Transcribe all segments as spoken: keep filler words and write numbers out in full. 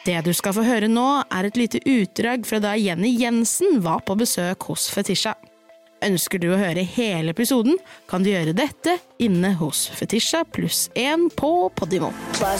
Det du skal få høre nå er et lite utdrag fra da Jenny Jensen var på besøk hos Fetisha. Ønsker du å høre hele episoden, kan du gjøre dette inne hos Fetisha pluss en på Podimo.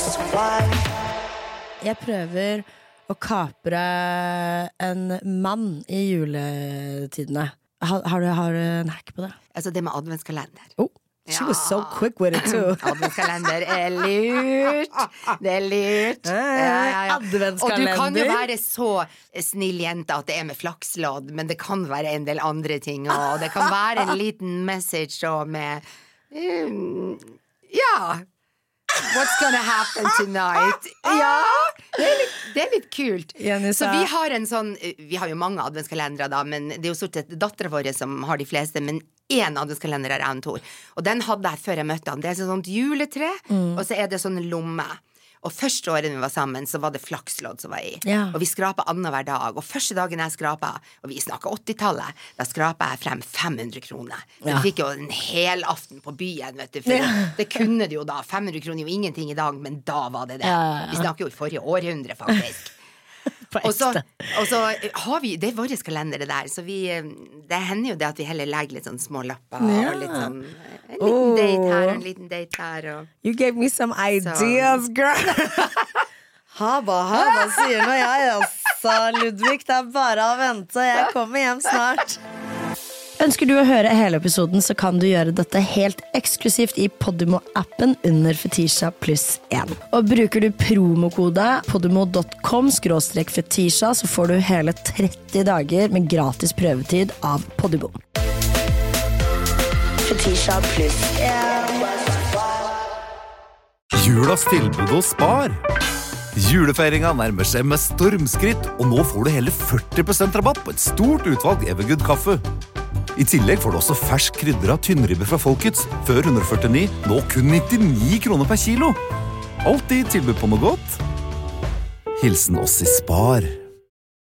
Jeg prøver å kapre en mann i juletidene. Har, har, du, har du en hack på det? Altså det med adventskalender. Oh. She was so quick with it too. Adventskalender er lurt. Det er lurt. Ja, ja, ja. Og du kan jo være så snill jente at det er med flakslodd, men det kan være en del andre ting, og det kan være en liten message og med um, ja. What's gonna happen tonight? Ja, det er litt, det er litt kult. Så vi har en sånn, vi har jo mange adventskalendere da, men det er jo stort sett datteren vår som har de fleste, men en adventskalender er en Tor. Og den hadde jeg før jeg møtte han. Det er sånn juletre, mm. og så er det sånn lomme. Og første året vi var sammen, så var det flakslodd som var i. Ja. Og vi skrapet annet hver dag. Og første dagen jeg skrapet, og vi snakket åttitallet, da skrapet jeg frem fem hundre kroner. Så ja. Vi fikk jo en hel aften på byen, vet du. For ja. Det kunne det jo da. fem hundre kroner er jo ingenting i dag, men da var det det. Ja, ja, ja. Vi snakker jo i forrige århundre, faktisk. Og så, og så har vi, det er våre kalender det der, så vi, det hender jo det at vi heller legger litt sånn små lapper, ja. Og litt sånn, en liten oh. date her, en liten date her, og you gave me some ideas, så. Girl. Haba, haba, sier nå jeg, altså, Ludvig, det er bare å vente, jeg kommer hjem snart. Ønsker du å høre hele episoden, så kan du gjøre dette helt eksklusivt i Podimo-appen under Fetisha pluss en. Og bruker du promokode podimo punktum com skråstrek fetisha, så får du hele tretti dager med gratis prøvetid av Podimo. Fetisha pluss en. Julas tilbud og spar. Julefeiringen nærmer seg med stormskritt, og nå får du hele førti prosent rabatt på et stort utvalg Evergood kaffe. I tillegg får du også fersk krydret tynnribbe fra Folkets, før hundre førtini, nå kun nittini kroner per kilo. Alltid tilbud på noe godt. Hilsen oss i Spar.